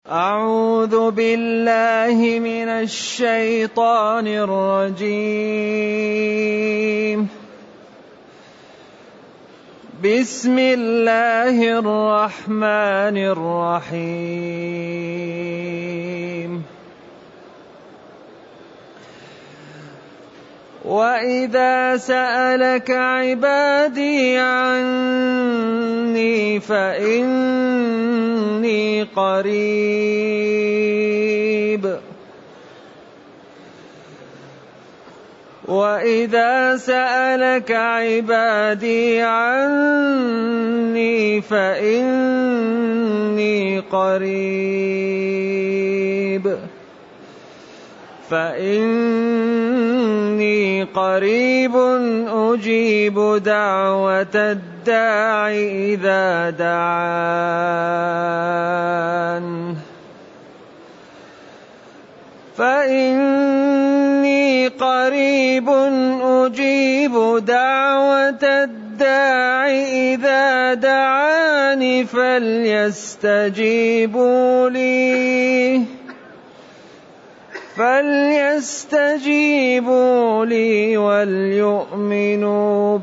أعوذ بالله من الشيطان الرجيم. بسم الله الرحمن الرحيم. وإذا سألك عبادي عني فإني قريب. وإذا سألك عبادي عني فإني قريب أجيب دعوة الداع إذا دعان. فإني قريب أجيب دعوة الداع إذا دعان فليستجيبوا لي وليؤمنوا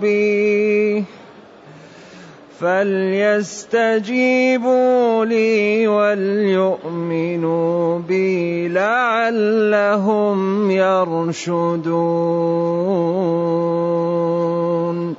بي لعلهم يرشدون.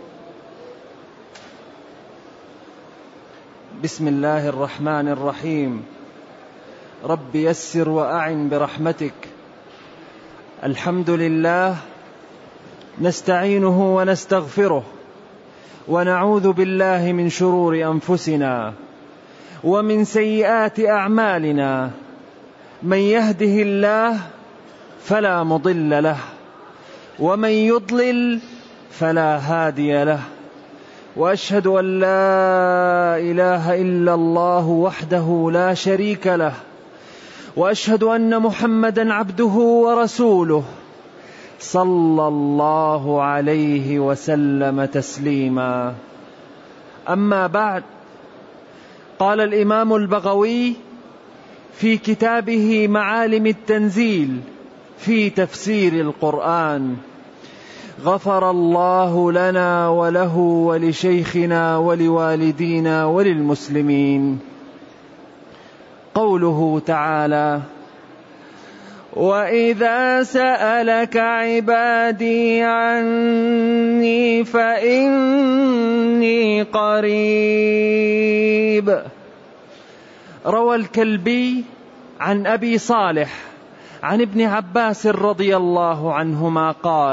بسم الله الرحمن الرحيم. رب يسر وأعن برحمتك. الحمد لله، نستعينه ونستغفره، ونعوذ بالله من شرور أنفسنا ومن سيئات أعمالنا. من يهده الله فلا مضل له، ومن يضلل فلا هادي له. وأشهد أن لا إله إلا الله وحده لا شريك له، وأشهد أن محمدا عبده ورسوله صلى الله عليه وسلم تسليما. أما بعد، قال الإمام البغوي في كتابه معالم التنزيل في تفسير القرآن: غفر الله لنا وله ولشيخنا ولوالدينا وللمسلمين. قوله تعالى: وإذا سألك عبادي عني فإني قريب. روى الكلبي عن أبي صالح عن ابن عباس رضي الله عنهما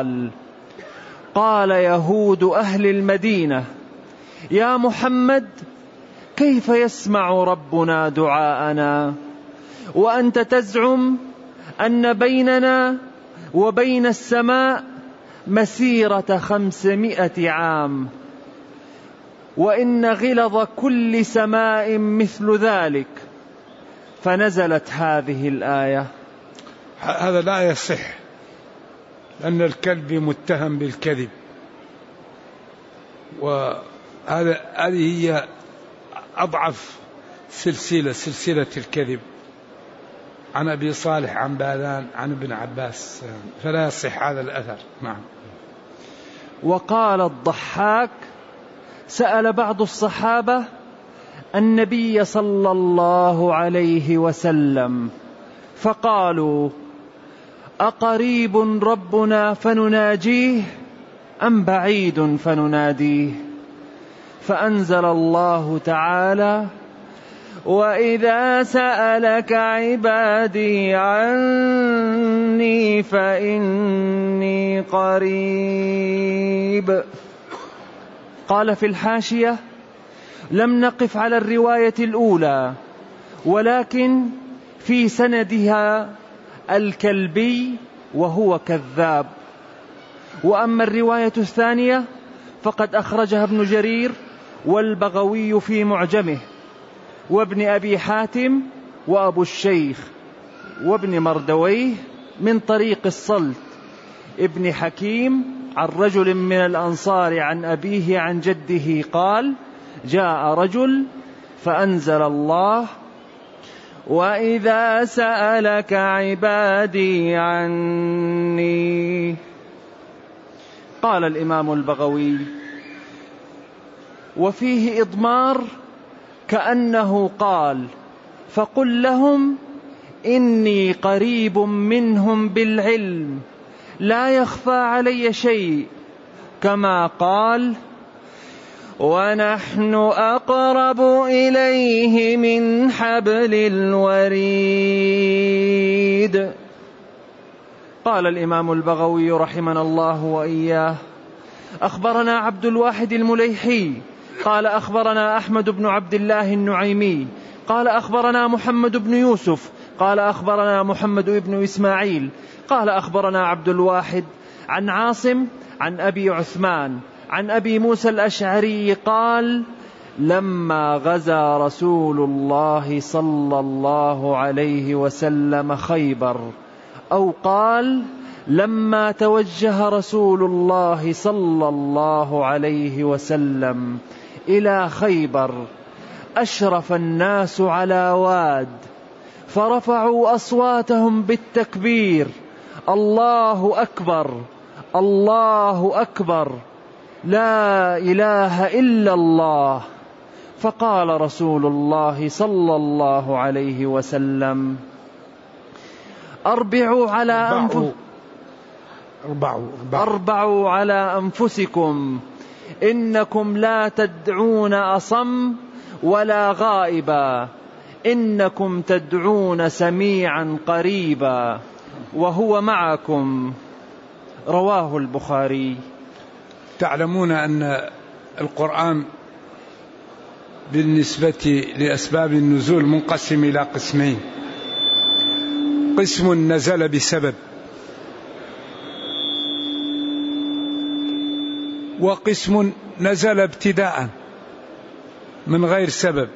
قال يهود أهل المدينة: يا محمد، كيف يسمع ربنا دعاءنا وأنت تزعم أن بيننا وبين السماء مسيرة 500 عام، وإن غلظ كل سماء مثل ذلك؟ فنزلت هذه الآية. هذا لا يصح، لأن الكلب متهم بالكذب، وهذه هي أضعف سلسلة الكذب، عن أبي صالح عن باذان عن ابن عباس، فلا يصح هذا الأثر. نعم. وقال الضحاك: سأل بعض الصحابة النبي صلى الله عليه وسلم فقالوا: أقريب ربنا فنناجيه أم بعيد فنناديه؟ فأنزل الله تعالى: وإذا سألك عبادي عني فإني قريب. قال في الحاشية: لم نقف على الرواية الأولى، ولكن في سندها الكلبي وهو كذاب. وأما الرواية الثانية فقد أخرجها ابن جرير والبغوي في معجمه، وابن أبي حاتم وأبو الشيخ وابن مردويه من طريق الصلت ابن حكيم عن رجل من الأنصار عن أبيه عن جده قال: جاء رجل فأنزل الله: وإذا سألك عبادي عني. قال الإمام البغوي: وفيه إضمار كأنه قال: فقل لهم إني قريب منهم بالعلم لا يخفى علي شيء، كما قال: ونحن أقرب إليه من حبل الوريد. قال الإمام البغوي رحمنا الله وإياه: أخبرنا عبد الواحد المليحي قال أخبرنا أحمد بن عبد الله النعيمي قال أخبرنا محمد بن يوسف قال أخبرنا محمد بن إسماعيل قال أخبرنا عبد الواحد عن عاصم عن أبي عثمان عن أبي موسى الأشعري قال: لما غزا رسول الله صلى الله عليه وسلم خيبر، أو قال: لما توجه رسول الله صلى الله عليه وسلم إلى خيبر، أشرف الناس على واد، فرفعوا أصواتهم بالتكبير: الله أكبر الله أكبر لا إله إلا الله. فقال رسول الله صلى الله عليه وسلم: أربعوا على أنفسكم، إنكم لا تدعون أصم ولا غائبا، إنكم تدعون سميعا قريبا وهو معكم. رواه البخاري. تعلمون أن القرآن بالنسبة لأسباب النزول منقسم إلى قسمين: قسم نزل بسبب، وقسم نزل ابتداء من غير سبب.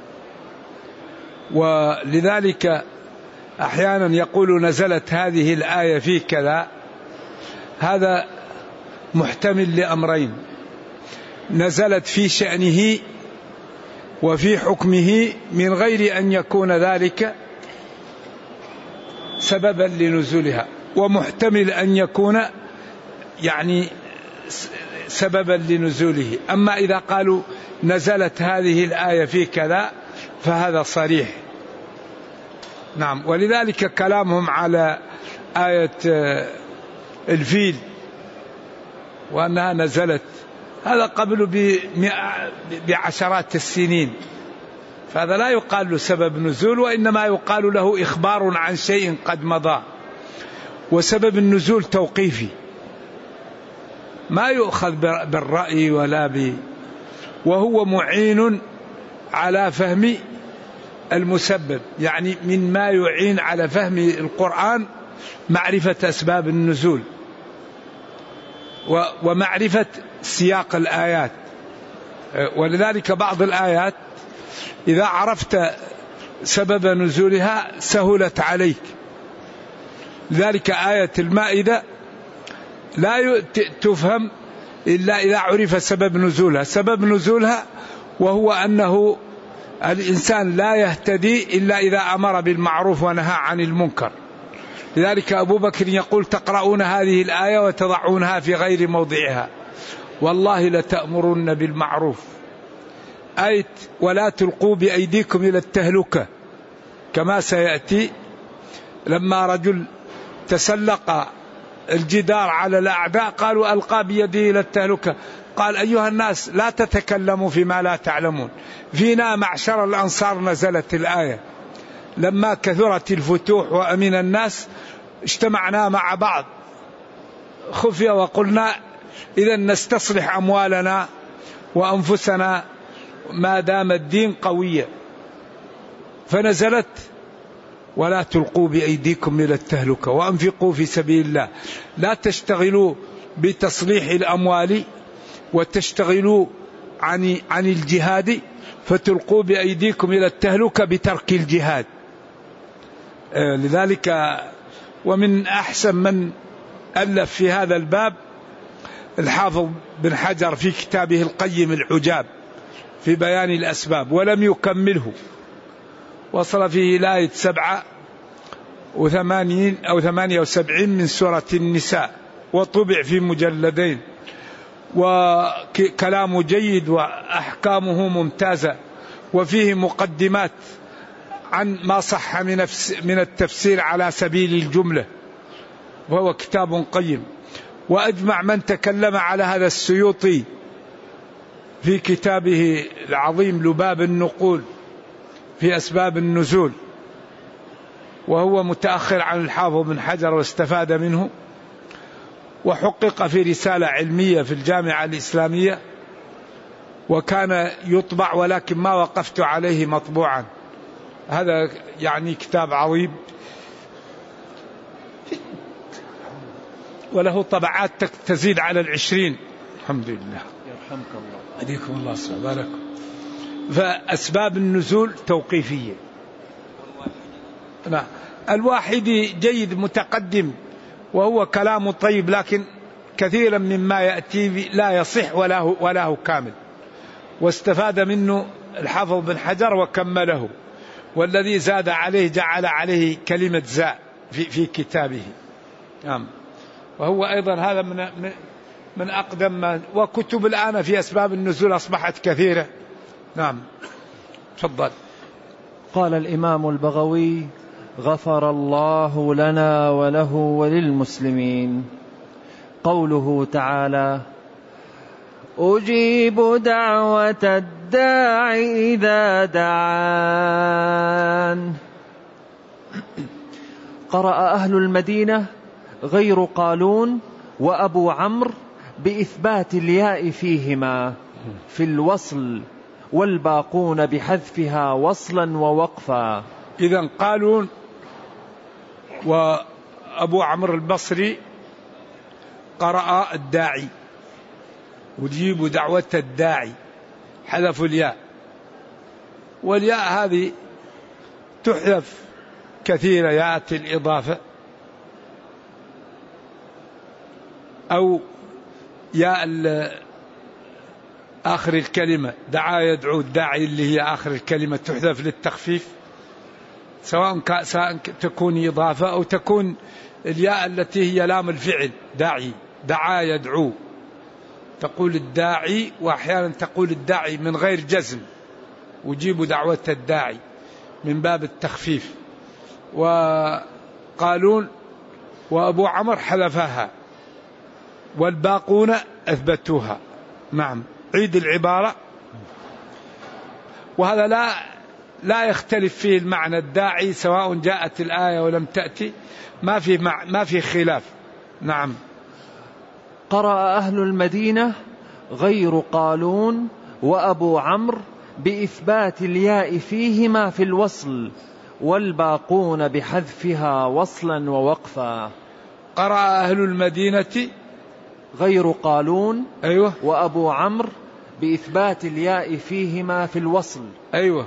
ولذلك أحيانا يقول نزلت هذه الآية في كذا، هذا محتمل لأمرين: نزلت في شأنه وفي حكمه من غير أن يكون ذلك سببا لنزولها، ومحتمل أن يكون يعني سببا لنزوله. أما إذا قالوا نزلت هذه الآية في كذا فهذا صريح. نعم. ولذلك كلامهم على آية الفيل وأنها نزلت، هذا قبل بعشرات السنين، فهذا لا يقال له سبب نزول، وإنما يقال له إخبار عن شيء قد مضى. وسبب النزول توقيفي، ما يؤخذ بالرأي ولا وهو معين على فهم المسبب، يعني مما يعين على فهم القرآن معرفة أسباب النزول ومعرفة سياق الآيات. ولذلك بعض الآيات إذا عرفت سبب نزولها سهلت عليك. لذلك آية المائدة لا تفهم إلا إذا عرف سبب نزولها. سبب نزولها وهو أنه الإنسان لا يهتدي إلا إذا أمر بالمعروف ونهى عن المنكر. لذلك أبو بكر يقول: تقرؤون هذه الآية وتضعونها في غير موضعها، والله لتأمرن بالمعروف. آية ولا تلقوا بأيديكم إلى التهلكة، كما سيأتي لما رجل تسلق الجدار على الأعداء قالوا ألقى بيده إلى التهلكة، قال: أيها الناس لا تتكلموا فيما لا تعلمون. فينا معشر الأنصار نزلت الآية، لما كثرت الفتوح وأمن الناس اجتمعنا مع بعض خفية وقلنا إذا نستصلح أموالنا وأنفسنا ما دام الدين قويا، فنزلت ولا تلقوا بأيديكم إلى التهلكة وأنفقوا في سبيل الله. لا تشتغلوا بتصليح الأموال وتشتغلوا عن الجهاد فتلقوا بأيديكم إلى التهلكة بترك الجهاد. لذلك ومن أحسن من ألف في هذا الباب الحافظ بن حجر في كتابه القيم العجاب في بيان الأسباب، ولم يكمله، وصل فيه الآية 87 أو 78 من سورة النساء، وطبع في مجلدين، وكلامه جيد وأحكامه ممتازة، وفيه مقدمات عن ما صح من التفسير على سبيل الجملة، وهو كتاب قيم. وأجمع من تكلم على هذا السيوطي في كتابه العظيم لباب النقول في أسباب النزول، وهو متأخر عن الحافظ بن حجر واستفاد منه، وحقق في رسالة علمية في الجامعة الإسلامية، وكان يطبع ولكن ما وقفت عليه مطبوعا. هذا يعني كتاب عظيم، وله طبعات تزيد على 20. الحمد لله. يرحمك الله. أديكم الله سبحانه. فأسباب النزول توقيفية. نعم. الواحدي جيد متقدم، وهو كلام طيب، لكن كثيرا مما يأتي لا يصح ولا هو كامل، واستفاد منه الحافظ بن حجر وكمله، والذي زاد عليه جعل عليه كلمة زاء في كتابه. نعم. وهو أيضا هذا من أقدم وكتب الآن في أسباب النزول أصبحت كثيرة. نعم. تفضل. قال الإمام البغوي: غفر الله لنا وله وللمسلمين. قوله تعالى: أجيب دعوة الداع إذا دعان. قرأ أهل المدينة غير قالون وأبو عمرو بإثبات الياء فيهما في الوصل، والباقون بحذفها وصلا ووقفا. إذن قالون وأبو عمرو البصري قرأ الداعي، أجيب دعوة الداعي، حذفوا الياء، والياء هذه تحذف كثيرا، يأتي الإضافة أو ياء آخر الكلمة، دعا يدعو، الداعي اللي هي آخر الكلمة تحذف للتخفيف، سواء تكون إضافة أو تكون الياء التي هي لام الفعل، داعي، دعا يدعو، تقول الداعي، وأحيانا تقول الداعي من غير جزم، وجيب دعوة الداعي من باب التخفيف. وقالون وأبو عمرو حذفها، والباقون أثبتوها. نعم. عيد العبارة. وهذا لا يختلف فيه المعنى، الداعي سواء جاءت الآية ولم تأتي، ما في خلاف. نعم. قرأ أهل المدينة غير قالون وأبو عمرو بإثبات الياء فيهما في الوصل، والباقون بحذفها وصلا ووقفا. قرأ أهل المدينة غير قالون، أيوة، وأبو عمرو بإثبات الياء فيهما في الوصل، أيوة،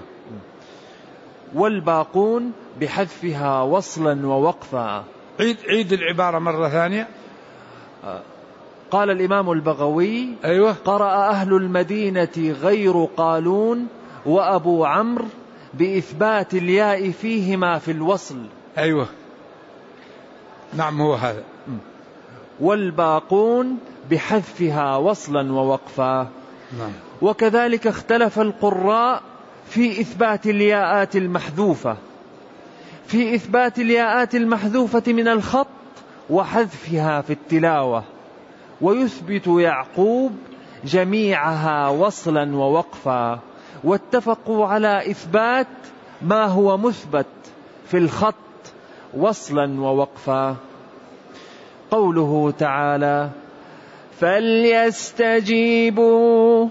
والباقون بحذفها وصلا ووقفا. عيد العبارة مرة ثانية. قال الإمام البغوي: أيوة. قرأ أهل المدينة غير قالون وأبو عمرو بإثبات الياء فيهما في الوصل. أيوة. نعم، هو هذا. والباقون بحذفها وصلا ووقفا. نعم. وكذلك اختلف القراء في إثبات الياءات المحذوفة، في إثبات الياءات المحذوفة من الخط وحذفها في التلاوة، ويثبت يعقوب جميعها وصلا ووقفا، واتفقوا على إثبات ما هو مثبت في الخط وصلا ووقفا. قوله تعالى: فليستجيبوا.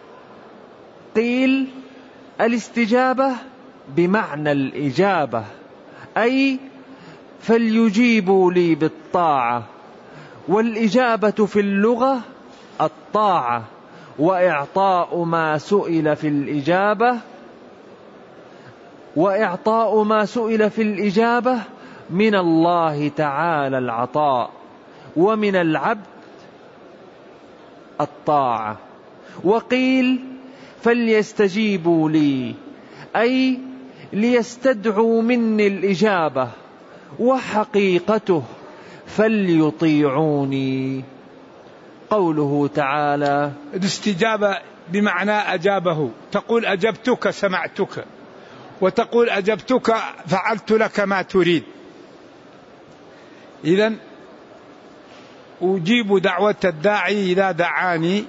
قيل الاستجابة بمعنى الإجابة، أي فليجيبوا لي بالطاعة، والإجابة في اللغة الطاعة، وإعطاء ما سئل في الإجابة من الله تعالى العطاء، ومن العبد الطاعة. وقيل فليستجيبوا لي، أي ليستدعوا مني الإجابة، وحقيقته فليطيعوني. قوله تعالى: الاستجابة بمعنى أجابه، تقول أجبتك سمعتك، وتقول أجبتك فعلت لك ما تريد. إذن أجيب دعوة الداعي إذا دعاني،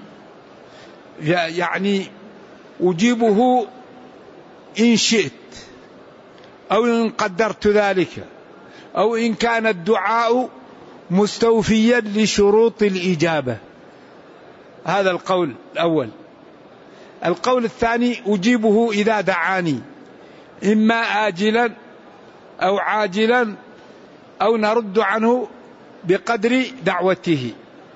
يعني أجيبه إن شئت أو إن قدرت ذلك، أو إن كان الدعاء مستوفيا لشروط الإجابة. هذا القول الأول. القول الثاني: أجيبه إذا دعاني، إما آجلا أو عاجلا، أو نرد عنه بقدر دعوته.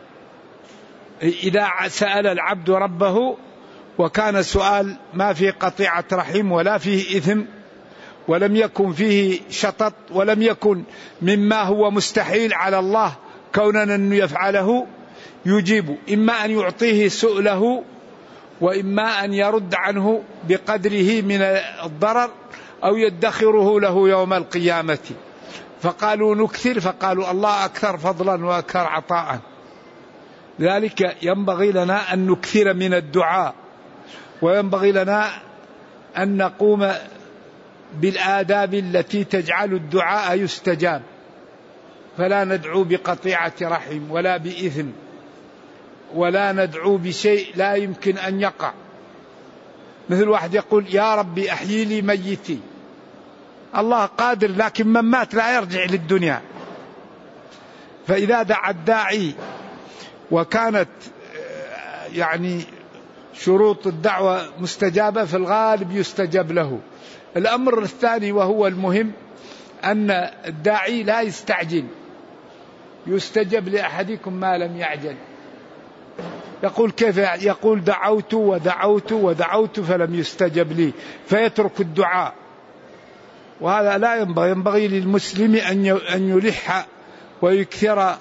إذا سأل العبد ربه وكان سؤال ما فيه قطيعة رحم ولا فيه إثم، ولم يكن فيه شطط، ولم يكن مما هو مستحيل على الله كونا أن يفعله، يجيب، إما أن يعطيه سؤله، وإما أن يرد عنه بقدره من الضرر، أو يدخره له يوم القيامة. فقالوا نكثر، فقالوا الله أكثر فضلا وأكثر عطاء. لذلك ينبغي لنا أن نكثر من الدعاء، وينبغي لنا أن نقوم بالآداب التي تجعل الدعاء يستجاب، فلا ندعو بقطيعة رحم ولا بإثم، ولا ندعو بشيء لا يمكن أن يقع. مثل واحد يقول يا ربي أحيي لي ميتي، الله قادر، لكن من مات لا يرجع للدنيا. فإذا دعا الداعي وكانت يعني شروط الدعوة مستجابة، في الغالب يستجاب له. الأمر الثاني وهو المهم أن الداعي لا يستعجل. يستجب لأحدكم ما لم يعجل. يقول كيف؟ يقول دعوت ودعوت ودعوت فلم يستجب لي، فيترك الدعاء. وهذا لا ينبغي. ينبغي للمسلم أن يلح ويكثر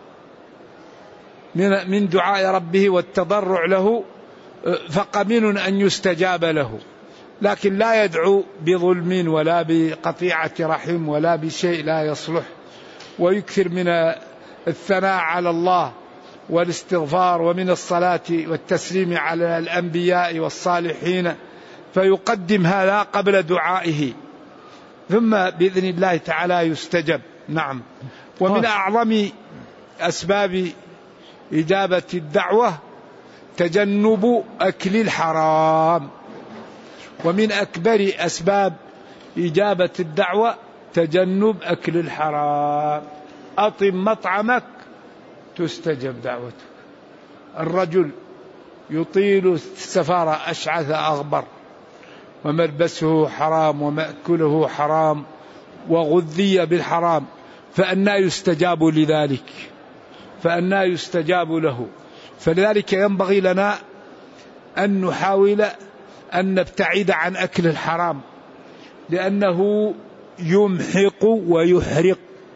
من دعاء ربه والتضرع له، فقمن أن يستجاب له. لكن لا يدعو بظلم ولا بقطيعة رحم ولا بشيء لا يصلح. ويكثر من الثناء على الله والاستغفار، ومن الصلاة والتسليم على الأنبياء والصالحين، فيقدم هذا قبل دعائه، ثم بإذن الله تعالى يستجب. نعم. ومن أعظم أسباب إجابة الدعوة تجنب أكل الحرام. ومن أكبر أسباب إجابة الدعوة تجنب أكل الحرام. أطم مطعمك تستجب دعوتك. الرجل يطيل السفر أشعث أغبر، وملبسه حرام ومأكله حرام وغذي بالحرام، فأنى يستجاب لذلك؟ فأنى يستجاب له؟ فلذلك ينبغي لنا أن نحاول أن نبتعد عن أكل الحرام، لأنه يمحق ويحرق.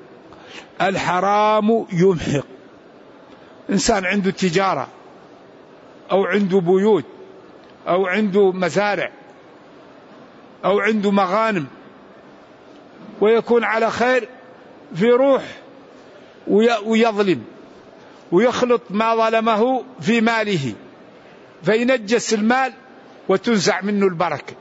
الحرام يمحق. إنسان عنده تجارة أو عنده بيوت أو عنده مزارع أو عنده مغانم، ويكون على خير في روح ويظلم ويخلط ما ظلمه في ماله، فينجس المال وتنزع منه البركة.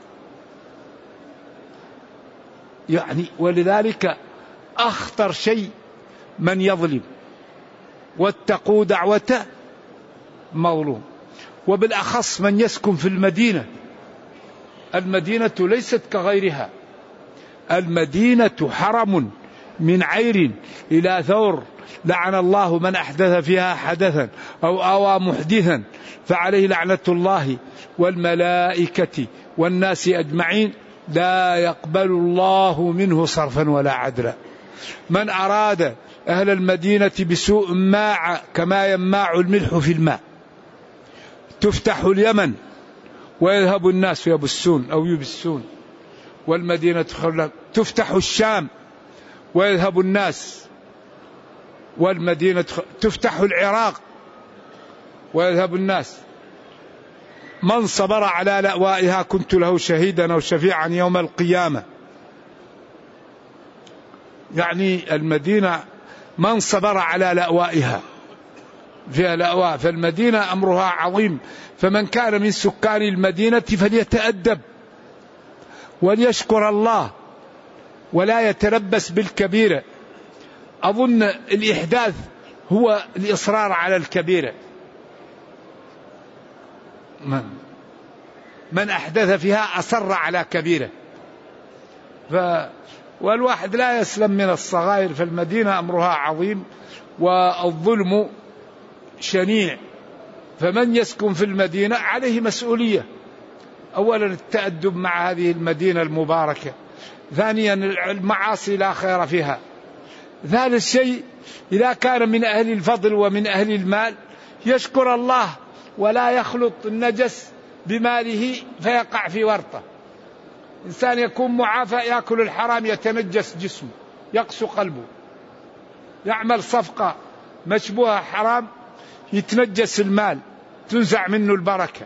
يعني ولذلك أخطر شيء من يظلم، واتقوا دعوة مظلوم. وبالأخص من يسكن في المدينة. المدينة ليست كغيرها. المدينة حرم من عير إلى ثور، لعن الله من أحدث فيها حدثا أو آوى محدثا فعليه لعنة الله والملائكة والناس أجمعين، لا يقبل الله منه صرفا ولا عدلا. من أراد أهل المدينة بسوء ماع كما يماع الملح في الماء. تفتح اليمن ويذهب الناس يبسون أو يبسون، والمدينة خلق. تفتح الشام ويذهب الناس، والمدينة تفتح العراق ويذهب الناس. من صبر على لأوائها كنت له شهيدا أو شفيعا يوم القيامة. يعني المدينة من صبر على لأوائها فيها لأواء، فالمدينة أمرها عظيم. فمن كان من سكان المدينة فليتأدب وليشكر الله ولا يتلبس بالكبيرة. أظن الإحداث هو الإصرار على الكبيرة. من أحدث فيها أصر على كبيرة. والواحد لا يسلم من الصغائر. فالمدينة أمرها عظيم والظلم شنيع. فمن يسكن في المدينة عليه مسؤولية، أولا التأدب مع هذه المدينة المباركة، ثانيا المعاصي لا خير فيها، ثالث شيء إذا كان من أهل الفضل ومن أهل المال يشكر الله ولا يخلط النجس بماله فيقع في ورطة. إنسان يكون معافى يأكل الحرام يتنجس جسمه يقسو قلبه، يعمل صفقة مشبوهة حرام يتنجس المال تنزع منه البركة.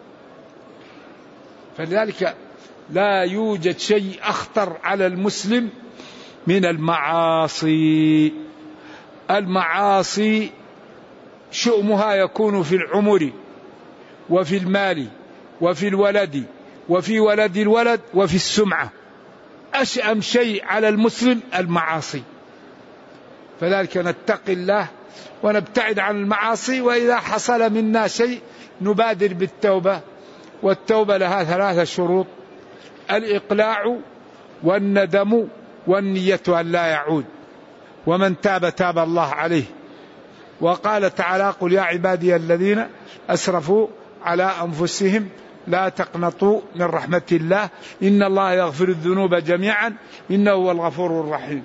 فلذلك لا يوجد شيء أخطر على المسلم من المعاصي. المعاصي شؤمها يكون في العمر وفي المال وفي الولد وفي ولد الولد وفي السمعة. أشأم شيء على المسلم المعاصي. فذلك نتقي الله ونبتعد عن المعاصي، وإذا حصل منا شيء نبادر بالتوبة. والتوبة لها 3 شروط: الإقلاع والندم والنية أن لا يعود. ومن تاب تاب الله عليه. وقال تعالى: قل يا عبادي الذين أسرفوا على أنفسهم لا تقنطوا من رحمة الله إن الله يغفر الذنوب جميعا إنه هو الغفور الرحيم.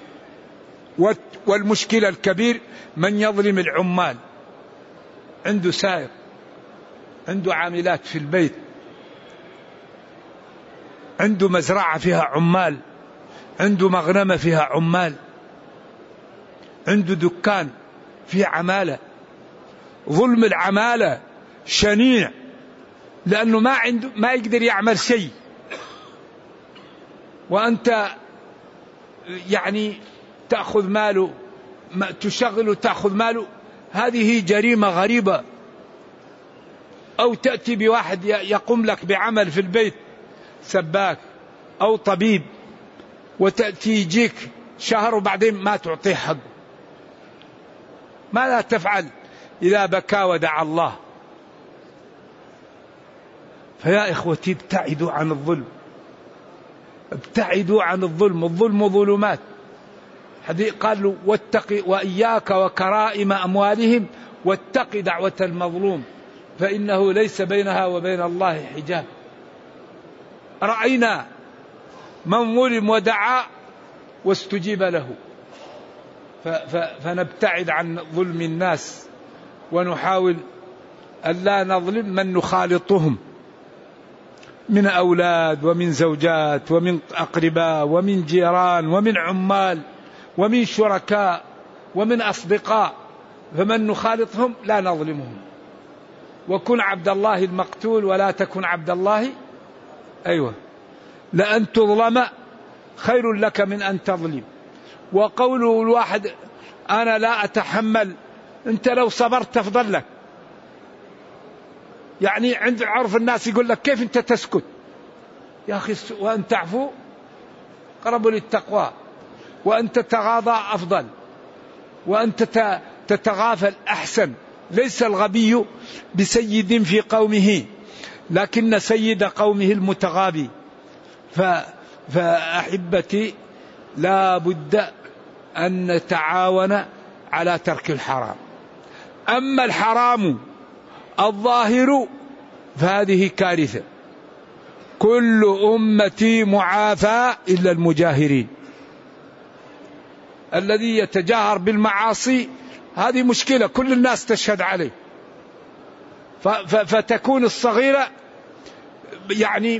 والمشكلة الكبير من يظلم العمال. عنده سائق، عنده عاملات في البيت، عنده مزرعة فيها عمال، عنده مغنمة فيها عمال، عنده دكان فيه عمالة. ظلم العمالة شنيع لأنه ما يقدر يعمل شيء، وأنت يعني تأخذ ماله، تشغله تأخذ ماله. هذه جريمة غريبة. أو تأتي بواحد يقوم لك بعمل في البيت، سباك أو طبيب، وتأتي يجيك شهر وبعدين ما تعطيه حق. ماذا تفعل إذا بكى ودعا الله؟ فيا إخوتي ابتعدوا عن الظلم، ابتعدوا عن الظلم. الظلم ظلمات. حديث قالوا: واتق وإياك وكرائم أموالهم واتق دعوة المظلوم فإنه ليس بينها وبين الله حجاب. رأينا من ظلم ودعا واستجيب له. فنبتعد عن ظلم الناس ونحاول ألا نظلم من نخالطهم من أولاد ومن زوجات ومن أقرباء ومن جيران ومن عمال ومن شركاء ومن أصدقاء. فمن نخالطهم لا نظلمهم. وكن عبد الله المقتول ولا تكن عبد الله لأن تظلم خير لك من أن تظلم. وقوله الواحد: أنا لا أتحمل، أنت لو صبرت أفضل لك. يعني عند عرف الناس يقول لك: كيف أنت تسكت يا أخي؟ وأن تعفو قرب للتقوى، وأن تتغاضى أفضل، وأن تتغافل أحسن. ليس الغبي بسيد في قومه لكن سيد قومه المتغابي. فأحبتي لا بد أن نتعاون على ترك الحرام. أما الحرام الظاهر فهذه كارثة. كل أمتي معافى إلا المجاهرين. الذي يتجاهر بالمعاصي هذه مشكلة كل الناس تشهد عليه. فتكون الصغيرة يعني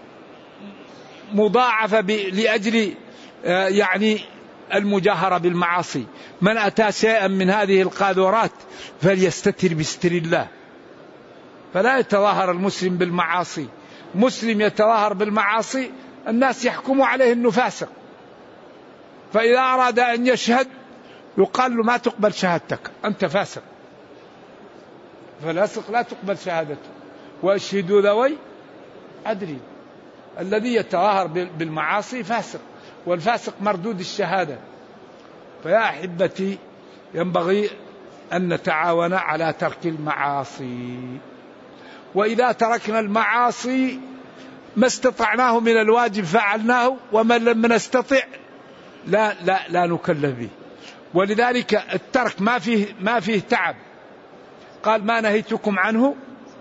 مضاعفة لأجل يعني المجاهرة بالمعاصي. من أتى شيئا من هذه القاذورات فليستتر بستر الله. فلا يتظاهر المسلم بالمعاصي. مسلم يتظاهر بالمعاصي الناس يحكموا عليه أنه فاسق، فإذا أراد أن يشهد يقال له ما تقبل شهادتك، أنت فاسق، فالفاسق لا تقبل شهادته. وأشهدوا ذوي عدل. الذي يتظاهر بالمعاصي فاسق، والفاسق مردود الشهادة. فيا أحبتي ينبغي أن نتعاون على ترك المعاصي، وإذا تركنا المعاصي ما استطعناه من الواجب فعلناه، ومن لم نستطع لا نكلف به. ولذلك الترك ما فيه تعب. قال ما نهيتكم عنه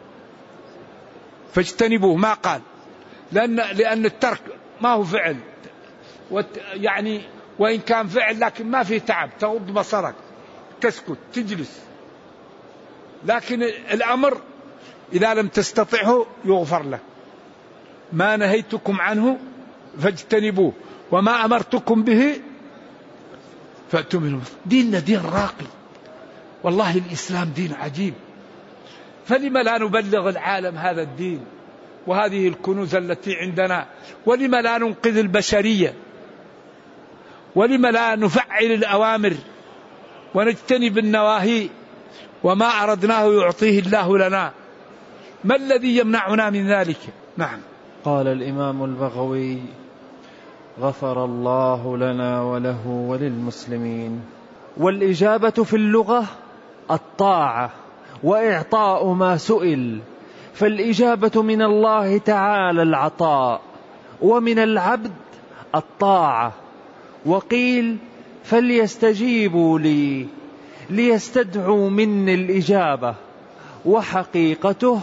فاجتنبوه، ما قال لأن الترك ما هو فعل، يعني وإن كان فعل لكن ما فيه تعب، تغض بصرك، تسكت، تجلس. لكن الأمر إذا لم تستطعه يغفر لك. ما نهيتكم عنه فاجتنبوه وما أمرتكم به فأتوا منه. ديننا دين راقي، والله الإسلام دين عجيب. فلما لا نبلغ العالم هذا الدين وهذه الكنوز التي عندنا؟ ولما لا ننقذ البشرية؟ ولما لا نفعل الأوامر ونجتنب النواهي؟ وما أردناه يعطيه الله لنا. ما الذي يمنعنا من ذلك؟ نعم. قال الإمام البغوي غفر الله لنا وله وللمسلمين. والإجابة في اللغة الطاعة وإعطاء ما سئل، فالإجابة من الله تعالى العطاء، ومن العبد الطاعة. وقيل فليستجيبوا لي ليستدعوا مني الإجابة، وحقيقته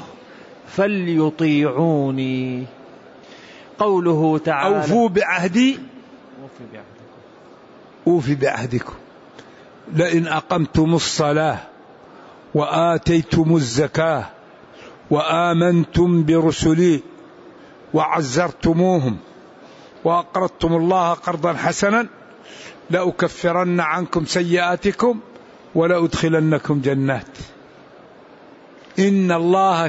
فليطيعوني. قوله تعالى أوفوا بعهدي أوفي بعهدكم لئن أقمتم الصلاة وآتيتم الزكاة وآمنتم برسلي وعزرتموهم وأقرضتم الله قرضا حسنا لأكفرن عنكم سيئاتكم ولأدخلنكم جنات. إن الله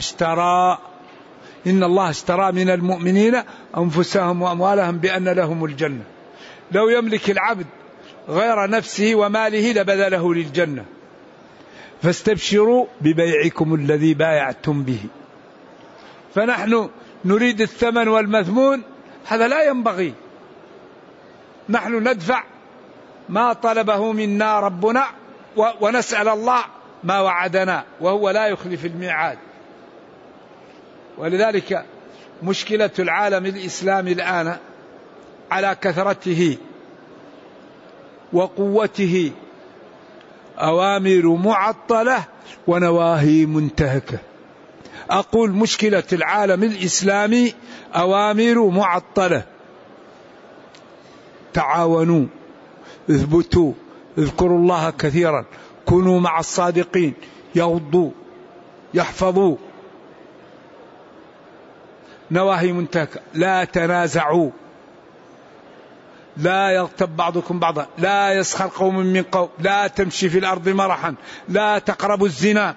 اشترى من المؤمنين أنفسهم وأموالهم بأن لهم الجنة. لو يملك العبد غير نفسه وماله لبذله للجنة. فاستبشروا ببيعكم الذي بايعتم به. فنحن نريد الثمن والمثمون، هذا لا ينبغي. نحن ندفع ما طلبه منا ربنا ونسأل الله ما وعدنا، وهو لا يخلف الميعاد. ولذلك مشكلة العالم الإسلامي الآن على كثرته وقوته أوامر معطلة ونواهي منتهكة. أقول مشكلة العالم الإسلامي أوامر معطلة. تعاونوا، اثبتوا، اذكروا الله كثيرا، كونوا مع الصادقين، يغضوا، يحفظوا. نواهي منتهكة. لا تنازعوا، لا يغتب بعضكم بعضا، لا يسخر قوم من قوم، لا تمشي في الأرض مرحا، لا تقربوا الزنا.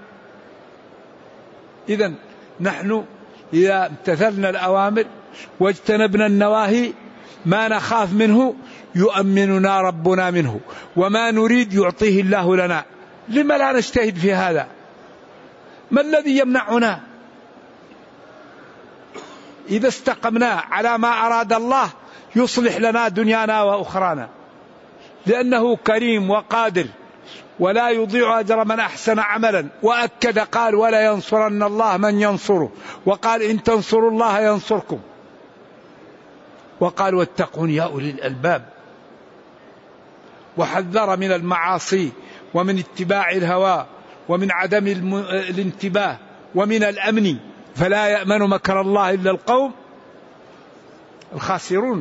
إذن نحن إذا امتثلنا الأوامر واجتنبنا النواهي ما نخاف منه يؤمننا ربنا منه، وما نريد يعطيه الله لنا. لما لا نجتهد في هذا؟ ما الذي يمنعنا؟ إذا استقمنا على ما أراد الله يصلح لنا دنيانا وأخرانا، لأنه كريم وقادر ولا يضيع أجر من أحسن عملا. وأكد قال ولا ينصرن الله من ينصره، وقال إن تنصروا الله ينصركم، وقال واتقون يا أولي الألباب. وحذر من المعاصي ومن اتباع الهوى ومن عدم الانتباه ومن الأمن. فلا يأمن مكر الله إلا القوم الخاسرون.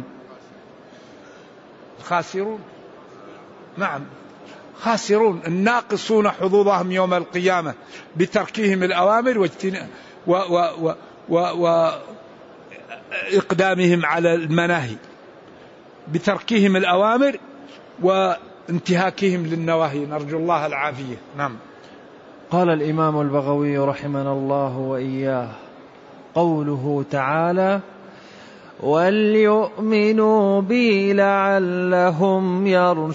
نعم، خاسرون الناقصون حظوظهم يوم القيامة بتركهم الأوامر وإقدامهم على المناهي، بتركهم الأوامر وانتهاكهم للنواهي. نرجو الله العافية. نعم. قال الإمام البغوي رحمنا الله وإياه: قوله تعالى وليؤمنوا بي لعلهم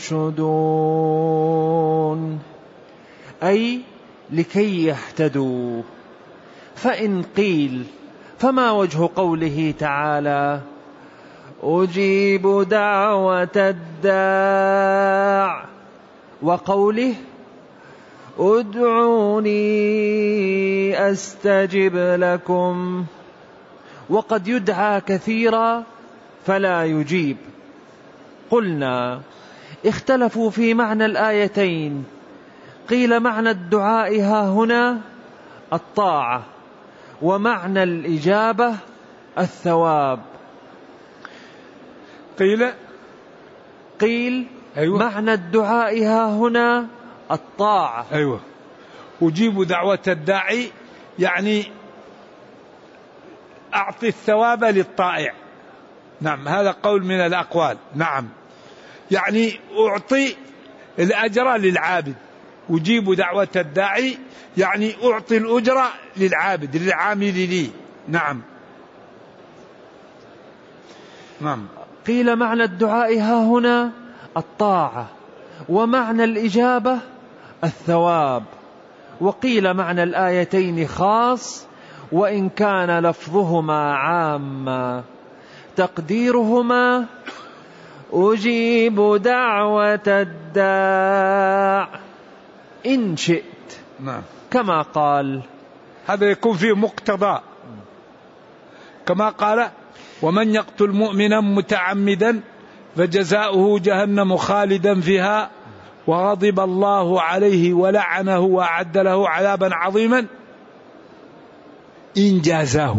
يرشدون، أي لكي يهتدوا. فإن قيل فما وجه قوله تعالى أجيب دعوة الداع، وقوله ادعوني أستجب لكم، وقد يدعى كثيرا فلا يجيب؟ قلنا اختلفوا في معنى الآيتين، قيل معنى الدعاء ها هنا الطاعة، ومعنى الإجابة الثواب. قيل أيوة. معنى الدعاء ها هنا الطاعة، أيوة. أجيب دعوة الداعي يعني أعطي الثواب للطائع. نعم، هذا قول من الأقوال. نعم، يعني أعطي الأجر للعابد. أجيب دعوة الداعي يعني أعطي الأجر للعابد للعامل لي. نعم. نعم. قيل معنى الدعاء ها هنا الطاعة، ومعنى الإجابة الثواب. وقيل معنى الآيتين خاص، وإن كان لفظهما عاما، تقديرهما أجيب دعوة الداع إن شئت. نعم. كما قال، هذا يكون فيه مقتضى، كما قال ومن يقتل مؤمنا متعمدا فجزاؤه جهنم خالدا فيها وغضب الله عليه ولعنه وأعد له عذابا عظيما إن جازاه.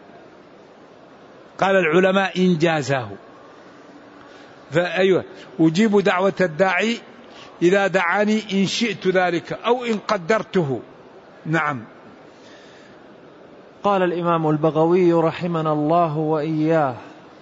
قال العلماء إن جازاه. فأيوة، أجيب دعوة الداعي إذا دعاني إن شئت ذلك أو إن قدرته. نعم. قال الإمام البغوي رحمنا الله وإياه: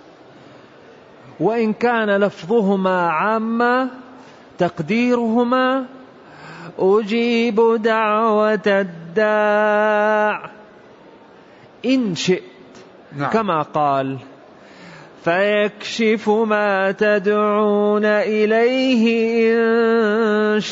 وإن كان لفظهما عاما، تقديرهما أجيب دعوة الداع إن شئت. نعم. كما قال فيكشف ما تدعون إليه إن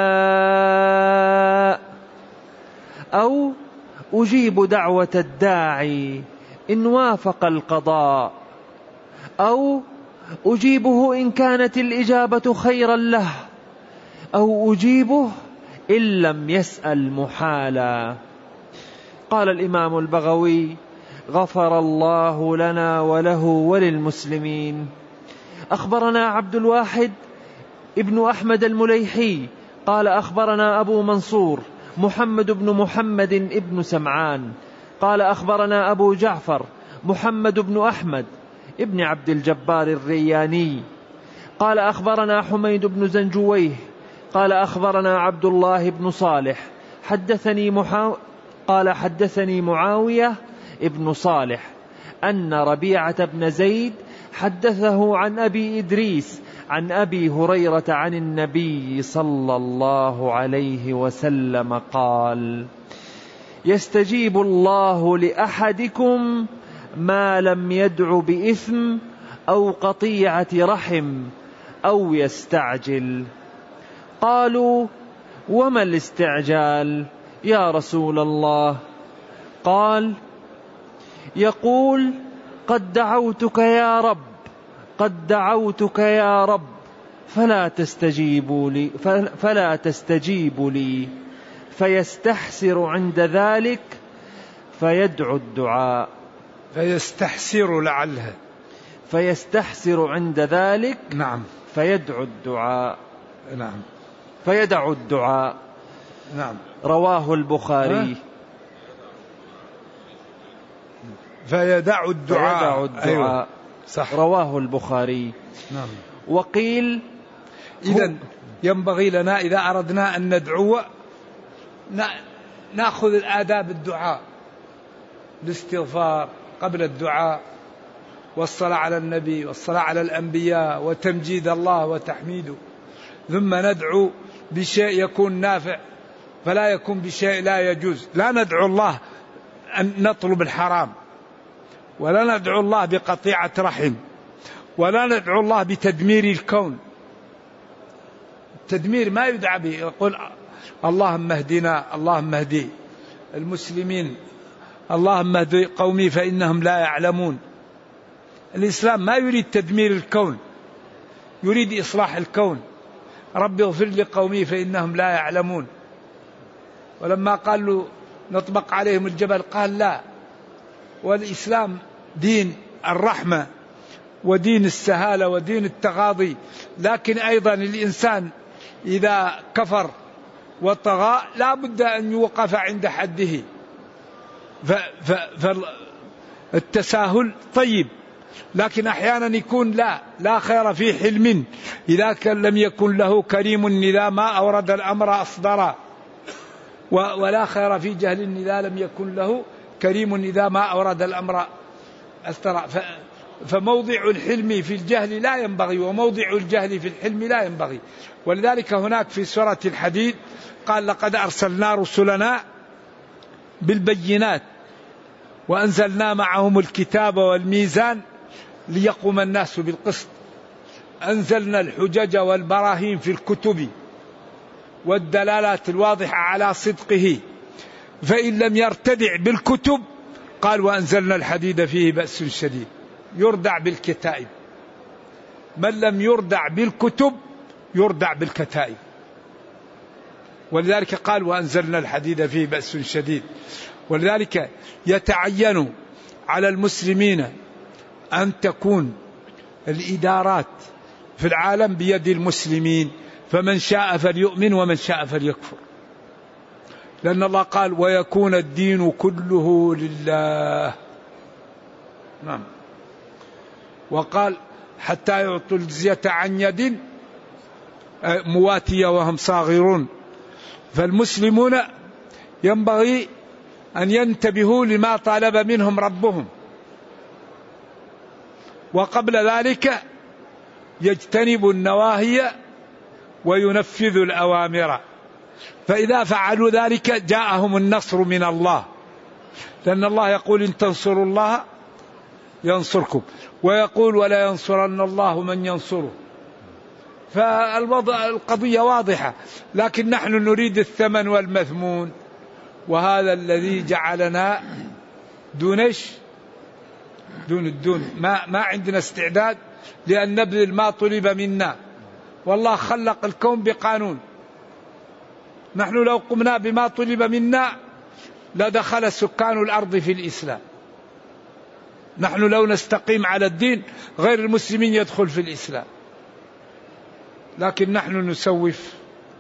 شاء، أو أجيب دعوة الداعي إن وافق القضاء، أو أجيبه إن كانت الإجابة خيرا له، أو أجيبه إن لم يسأل محالا. قال الإمام البغوي غفر الله لنا وله وللمسلمين: أخبرنا عبد الواحد ابن أحمد المليحي قال أخبرنا أبو منصور محمد بن محمد ابن سمعان قال أخبرنا أبو جعفر محمد بن أحمد ابن عبد الجبار الرياني قال أخبرنا حميد بن زنجويه قال أخبرنا عبد الله بن صالح قال حدثني معاوية ابن صالح أن ربيعة بن زيد حدثه عن أبي إدريس عن أبي هريرة عن النبي صلى الله عليه وسلم قال: يستجيب الله لأحدكم ما لم يدع بإثم أو قطيعة رحم أو يستعجل. قالوا: وما الاستعجال يا رسول الله؟ قال: يقول قد دعوتك يا رب، قد دعوتك يا رب فلا تستجيب لي فيستحسر عند ذلك فيدعو الدعاء. فيستحسر لعلها فيستحسر عند ذلك. نعم. فيدعو الدعاء. نعم. فيدعو الدعاء. نعم. رواه البخاري. فيدع الدعاء. أيوة. صح. رواه البخاري. نعم. وقيل إذن ينبغي لنا إذا أردنا أن ندعو نأخذ الآداب الدعاء، الاستغفار قبل الدعاء، والصلاة على النبي، والصلاة على الأنبياء، وتمجيد الله وتحميده، ثم ندعو بشيء يكون نافع، فلا يكون بشيء لا يجوز. لا ندعو الله أن نطلب الحرام ولا ندعو الله بقطيعة رحم، ولا ندعو الله بتدمير الكون. التدمير ما يدعى به، يقول اللهم اهدنا، اللهم اهدي المسلمين، اللهم اهدي قومي فإنهم لا يعلمون. الإسلام ما يريد تدمير الكون، يريد إصلاح الكون. رب اغفر لقومي فإنهم لا يعلمون. ولما قال له نطبق عليهم الجبل قال لا. والإسلام دين الرحمة ودين السهالة ودين التغاضي، لكن أيضا الإنسان إذا كفر وطغى لا بد أن يوقف عند حده. فالتساهل طيب، لكن أحيانا يكون لا خير في حلم إذا كان لم يكن له كريم إذا ما أورد الأمر أصدر، ولا خير في جهل إذا لم يكن له كريم إذا ما أورد الأمر أصدر. فموضع الحلم في الجهل لا ينبغي، وموضع الجهل في الحلم لا ينبغي. ولذلك هناك في سورة الحديد قال لقد أرسلنا رسلنا بالبينات وأنزلنا معهم الكتاب والميزان ليقوم الناس بالقسط. أنزلنا الحجج والبراهين في الكتب والدلالات الواضحة على صدقه، فإن لم يرتدع بالكتب قال وأنزلنا الحديد فيه بأس شديد. يردع بالكتائب، من لم يردع بالكتب يردع بالكتائب. ولذلك قال وأنزلنا الحديد فيه بأس شديد. ولذلك يتعين على المسلمين أن تكون الإدارات في العالم بيد المسلمين، فمن شاء فليؤمن ومن شاء فليكفر، لأن الله قال ويكون الدين كله لله. نعم. وقال حتى يعطوا الجزية عن يد مواتية وهم صاغرون. فالمسلمون ينبغي أن ينتبهوا لما طالب منهم ربهم، وقبل ذلك يجتنبوا النواهي وينفذوا الأوامر. فإذا فعلوا ذلك جاءهم النصر من الله، لأن الله يقول إن تنصروا الله ينصركم، ويقول ولا ينصرن الله من ينصره. فالقضية واضحة، لكن نحن نريد الثمن والمثمون، وهذا الذي جعلنا دون ما عندنا استعداد لأن نبذل ما طلب منا. والله خلق الكون بقانون، نحن لو قمنا بما طلب منا لدخل سكان الأرض في الإسلام. نحن لو نستقيم على الدين غير المسلمين يدخل في الإسلام، لكن نحن نسوف،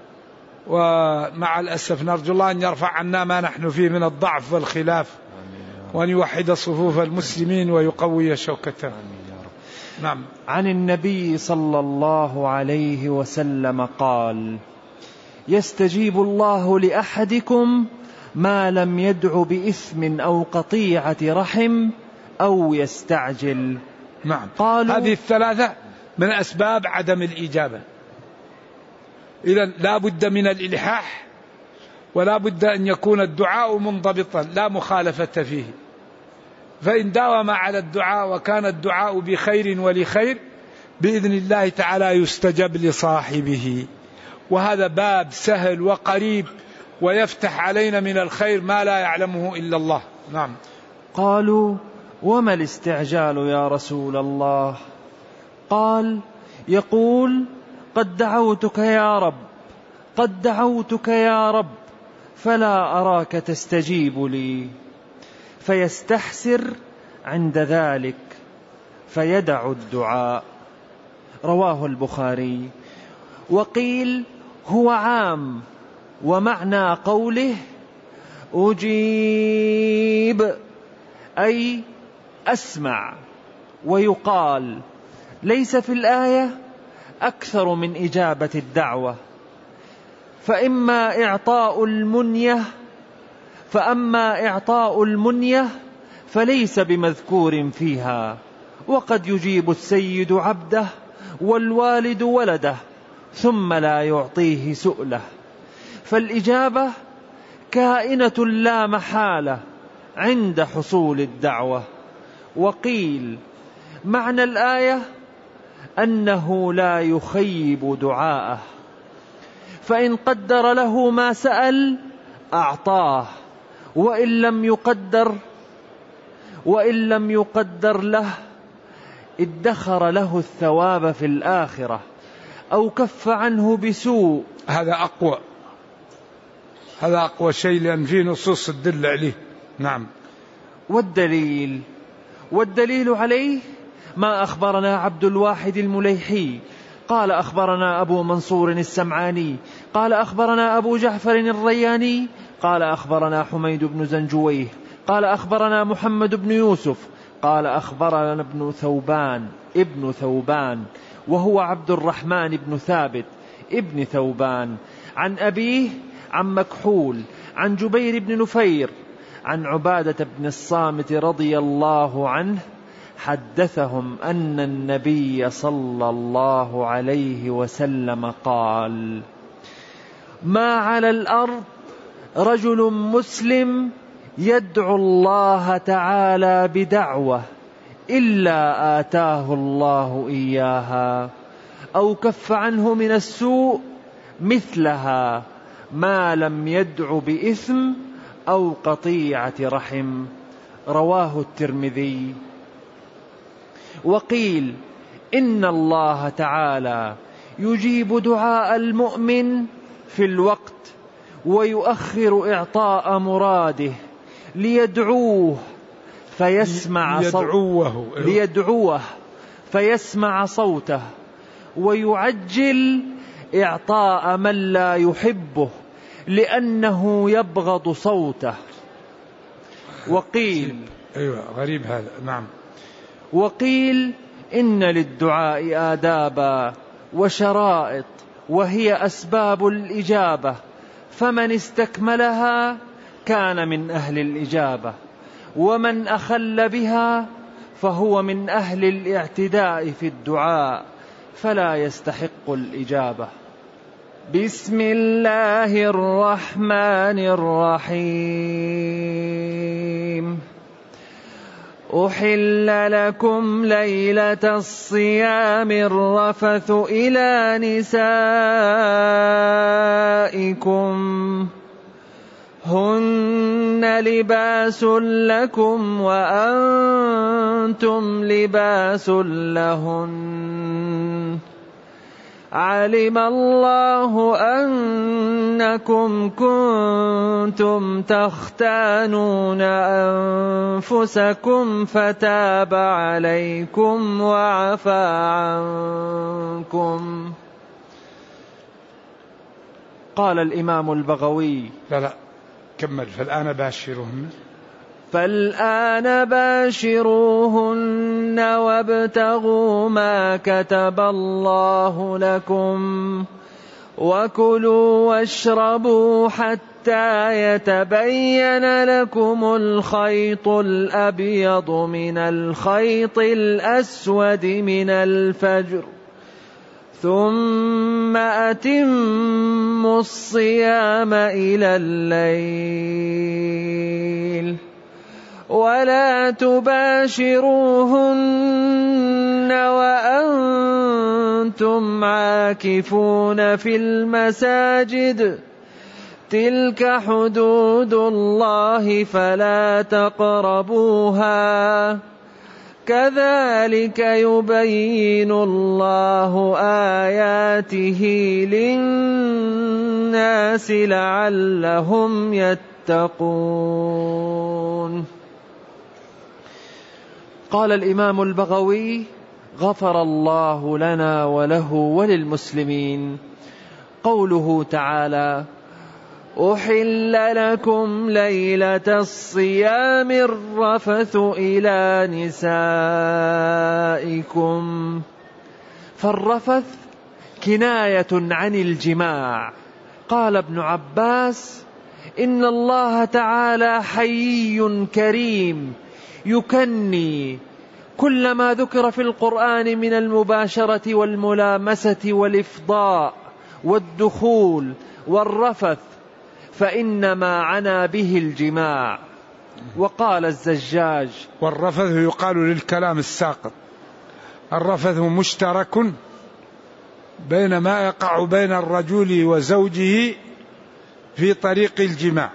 ومع الأسف نرجو الله أن يرفع عنا ما نحن فيه من الضعف والخلاف، وأن يوحد صفوف المسلمين ويقوي شوكتهم. نعم. عن النبي صلى الله عليه وسلم قال يستجيب الله لأحدكم ما لم يدع بإثم أو قطيعة رحم أو يستعجل. نعم. هذه الثلاثة من أسباب عدم الإجابة. إذن لا بد من الإلحاح، ولا بد أن يكون الدعاء منضبطا لا مخالفة فيه. فإن داوم على الدعاء وكان الدعاء بخير ولخير بإذن الله تعالى يستجب لصاحبه. وهذا باب سهل وقريب ويفتح علينا من الخير ما لا يعلمه إلا الله. نعم. قالوا وما الاستعجال يا رسول الله؟ قال يقول قد دعوتك يا رب، قد دعوتك يا رب فلا أراك تستجيب لي، فيستحسر عند ذلك فيدع الدعاء. رواه البخاري. وقيل هو عام، ومعنى قوله أجيب أي أسمع. ويقال ليس في الآية أكثر من إجابة الدعوة، فأما إعطاء المنية فليس بمذكور فيها. وقد يجيب السيد عبده والوالد ولده ثم لا يعطيه سؤله، فالإجابة كائنة لا محالة عند حصول الدعوة. وقيل معنى الآية أنه لا يخيب دعاءه، فإن قدر له ما سأل أعطاه، وإن لم يقدر له ادخر له الثواب في الآخرة أو كف عنه بسوء. هذا أقوى شيء، لأن فيه نصوص تدل عليه. نعم. والدليل عليه ما أخبرنا عبد الواحد المليحي قال أخبرنا أبو منصور السمعاني قال أخبرنا أبو جعفر الرياني قال أخبرنا حميد بن زنجويه قال أخبرنا محمد بن يوسف قال أخبرنا ابن ثوبان وهو عبد الرحمن بن ثابت ابن ثوبان عن أبيه عن مكحول عن جبير بن نفير عن عبادة بن الصامت رضي الله عنه حدثهم أن النبي صلى الله عليه وسلم قال: ما على الأرض رجل مسلم يدعو الله تعالى بدعوة إلا آتاه الله إياها أو كف عنه من السوء مثلها ما لم يدع بإثم أو قطيعة رحم. رواه الترمذي. وقيل إن الله تعالى يجيب دعاء المؤمن في الوقت ويؤخر إعطاء مراده ليدعوه فيسمع صوته ويعجل إعطاء من لا يحبه لأنه يبغض صوته. غريب هذا. نعم. وقيل إن للدعاء آدابا وشرائط وهي أسباب الإجابة، فمن استكملها كان من أهل الإجابة، ومن أخل بها فهو من أهل الاعتداء في الدعاء فلا يستحق الإجابة. بسم الله الرحمن الرحيم. أحل لكم ليلة الصيام الرفث إلى نسائكم هن لباس لكم وأنتم لباس لهن علم الله أنكم كنتم تختانون أنفسكم فتاب عليكم وعفى عنكم. قال الإمام البغوي كمل. فالآن باشروهن وابتغوا ما كتب الله لكم وكلوا واشربوا حتى يتبين لكم الخيط الأبيض من الخيط الأسود من الفجر ثم أتموا الصيام إلى الليل ولا تباشروهن وأنتم عاكفون في المساجد تلك حدود الله فلا تقربوها كذلك يبين الله آياته للناس لعلهم يتقون. قال الإمام البغوي غفر الله لنا وله وللمسلمين. قوله تعالى أحل لكم ليلة الصيام الرفث إلى نسائكم، فالرفث كناية عن الجماع. قال ابن عباس إن الله تعالى حيي كريم يكني كل ما ذكر في القرآن من المباشرة والملامسة والإفضاء والدخول والرفث، فإنما عنا به الجماع. وقال الزجاج: والرفث يقال للكلام الساقط. الرفث مشترك بين ما يقع بين الرجل وزوجه في طريق الجماع،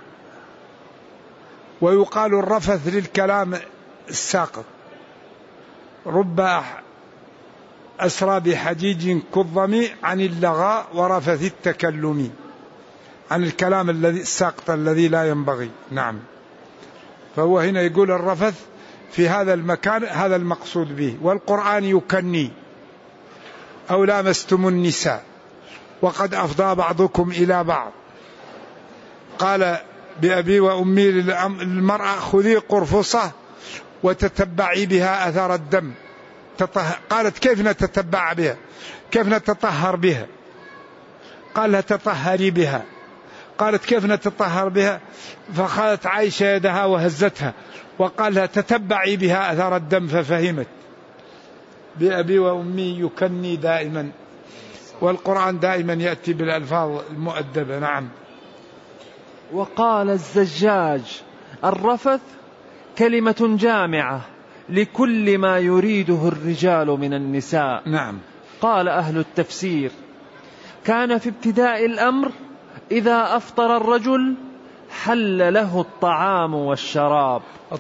ويقال الرفث للكلام الساقط. رب أسرى بحجيج كظم عن اللغاء ورفث التكلم، عن الكلام الساقط الذي لا ينبغي. نعم. فهو هنا يقول الرفث في هذا المكان، هذا المقصود به. والقرآن يكني أو لامستم النساء وقد أفضى بعضكم إلى بعض. قال بأبي وأمي للمرأة: خذي قرفصة وتتبعي بها أثر الدم. قالت: كيف نتتبع بها؟ كيف نتطهر بها؟ قال لها: تطهري بها. قالت: كيف نتطهر بها؟ فأخذت عائشة يدها وهزتها وقال لها: تتبعي بها أثر الدم. ففهمت. بأبي وأمي يكني دائما، والقرآن دائما يأتي بالألفاظ المؤدبة. نعم. وقال الزجاج: الرفث كلمة جامعة لكل ما يريده الرجال من النساء. نعم. قال أهل التفسير: كان في ابتداء الأمر إذا أفطر الرجل حل له الطعام والشراب.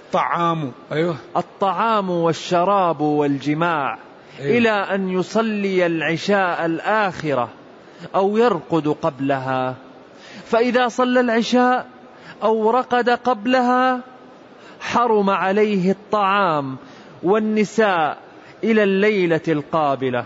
الطعام والشراب والجماع. أيوه. إلى أن يصلي العشاء الآخرة أو يرقد قبلها، فإذا صلى العشاء أو رقد قبلها حرم عليه الطعام والنساء إلى الليلة القابلة.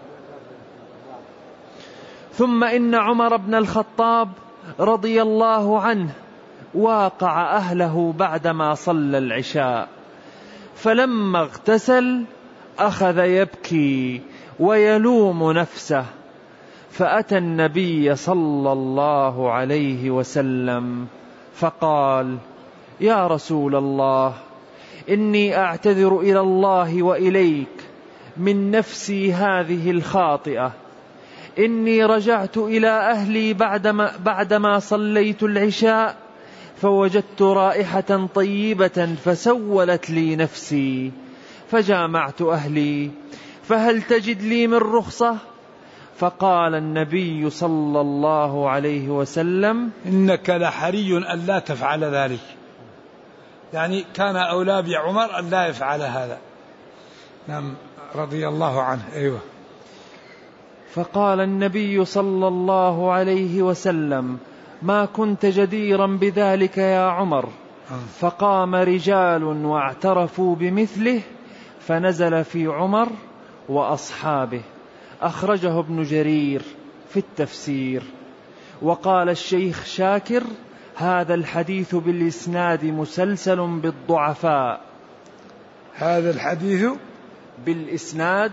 ثم إن عمر بن الخطاب رضي الله عنه واقع أهله بعدما صلى العشاء، فلما اغتسل أخذ يبكي ويلوم نفسه، فأتى النبي صلى الله عليه وسلم فقال: يا رسول الله، إني أعتذر إلى الله وإليك من نفسي هذه الخاطئة. إني رجعت إلى أهلي بعدما صليت العشاء فوجدت رائحة طيبة فسولت لي نفسي، فجامعت أهلي، فهل تجد لي من رخصة؟ فقال النبي صلى الله عليه وسلم: إنك لحري أن لا تفعل ذلك. يعني كان أولى بعمر أن لا يفعل هذا. نعم، رضي الله عنه. أيوه. فقال النبي صلى الله عليه وسلم: ما كنت جديرا بذلك يا عمر. فقام رجال واعترفوا بمثله فنزل في عمر وأصحابه. أخرجه ابن جرير في التفسير. وقال الشيخ شاكر: هذا الحديث بالإسناد مسلسل بالضعفاء. هذا الحديث بالإسناد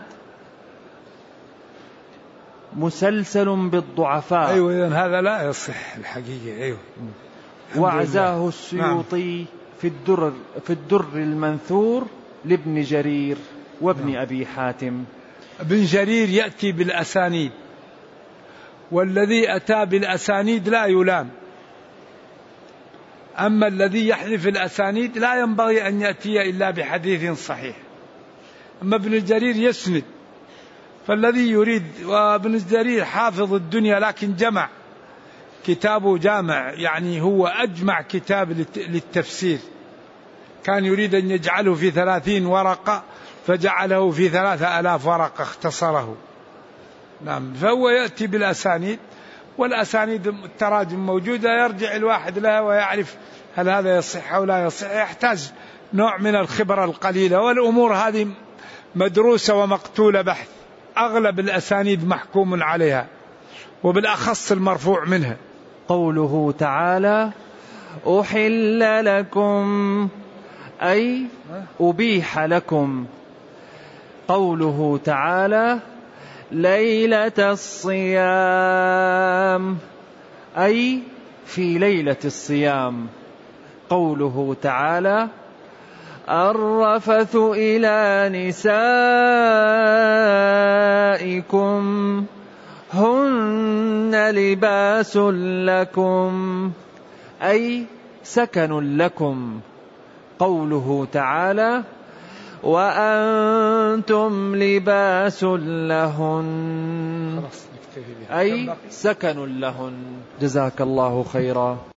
مسلسل بالضعفاء. أيوة، إذن هذا لا يصح الحقيقة. أيوة. وعزاه السيوطي. نعم. في الدر المنثور لابن جرير وابن نعم. أبي حاتم. ابن جرير يأتي بالأسانيد، والذي أتى بالأسانيد لا يلام. أما الذي يحذف الأسانيد لا ينبغي أن يأتي إلا بحديث صحيح. أما ابن جرير يسند، فالذي يريد، وابن جرير حافظ الدنيا لكن جمع كتابه جامع، يعني هو أجمع كتاب للتفسير. كان يريد أن يجعله في 30 ورقة فجعله في 3000 ورقة، اختصره. نعم. فهو يأتي بالأسانيد، والأسانيد التراجم موجودة، يرجع الواحد لها ويعرف هل هذا يصح أو لا يصح. يحتاج نوع من الخبرة القليلة، والأمور هذه مدروسة ومقتولة بحث. أغلب الأسانيد محكوم عليها، وبالأخص المرفوع منها. قوله تعالى: أحل لكم، أي أبيح لكم. قوله تعالى: ليلة الصيام، أي في ليلة الصيام. قوله تعالى: الرفث إلى نسائكم هن لباس لكم، أي سكن لكم. قوله تعالى وأنتم لباس لهن، أي سكن لهن. جزاك الله خيرا.